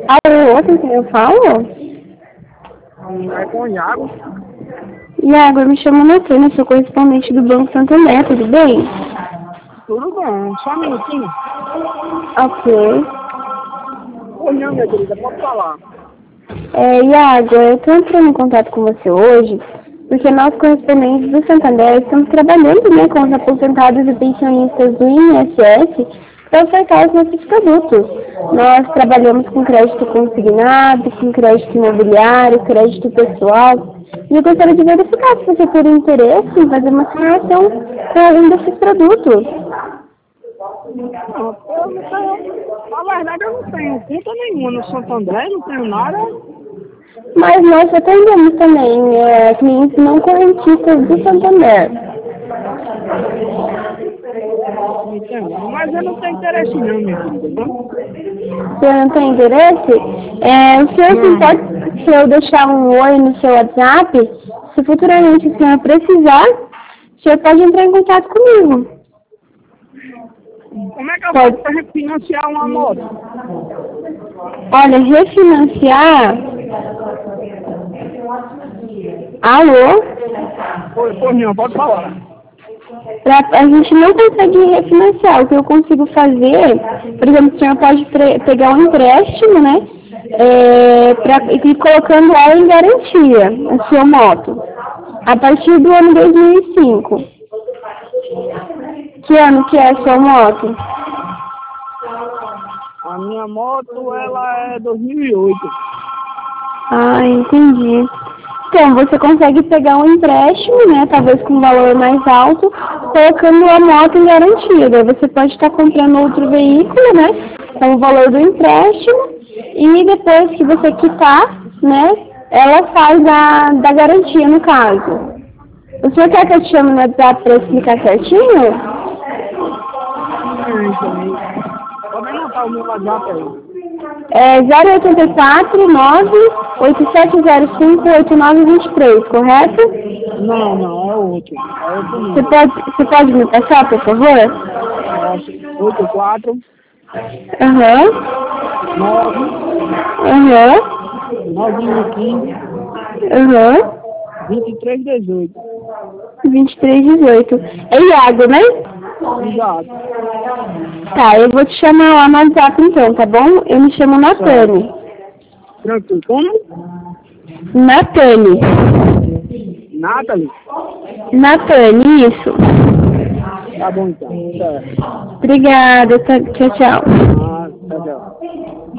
Alô, com quem eu falo? É com o Iago. Iago, eu me chamo Natana, sou correspondente do Banco Santander, tudo bem? Tudo bom, só um minutinho. Ok. Ô, não, minha querida, pode falar. Iago, eu estou entrando em contato com você hoje, porque nós, correspondentes do Santander, estamos trabalhando, né, com os aposentados e pensionistas do INSS para ofertar os nossos produtos. Nós trabalhamos com crédito consignado, com crédito imobiliário, crédito pessoal, e eu gostaria de verificar se você teria interesse em fazer uma simulação com algum desses produtos. Não, eu não tenho. Na verdade, eu não tenho conta nenhuma no Santander, não tenho nada. Mas nós atendemos também clientes não correntistas do Santander. Entendo. Mas eu não tenho interesse não, minha querida, não? O senhor não tem interesse? O senhor se importa se eu deixar um oi no seu WhatsApp? Se futuramente o senhor precisar, o senhor pode entrar em contato comigo. Como é que eu faço para refinanciar uma moto? Olha, refinanciar... Alô? Pois não, pode falar. A gente não consegue refinanciar. O que eu consigo fazer, por exemplo, o senhor pode pegar um empréstimo, né? E ir colocando ela em garantia, a sua moto. A partir do ano 2005. Que ano que é a sua moto? A minha moto, ela é 2008. Ah, entendi. Então, você consegue pegar um empréstimo, né, talvez com um valor mais alto, colocando a moto em garantia. Daí você pode estar comprando outro veículo, né, com o valor do empréstimo, e depois que você quitar, né, ela sai da garantia, no caso. O senhor quer que eu te chame no WhatsApp para explicar certinho? Então, pode anotar o meu WhatsApp aí. 084 98705 8923, correto? Não, é outro. É outro Você número. pode me passar, por favor? 84 Aham. 9 Aham. 915 Aham. 2318. 2318. É Iago, né? Exato. Tá, eu vou te chamar lá no WhatsApp então, tá bom? Eu me chamo Natane. Tranquilo. Como? Natane. Nathalie? Natane, isso. Tá bom então. Certo. Obrigada, tchau, tchau. Tchau.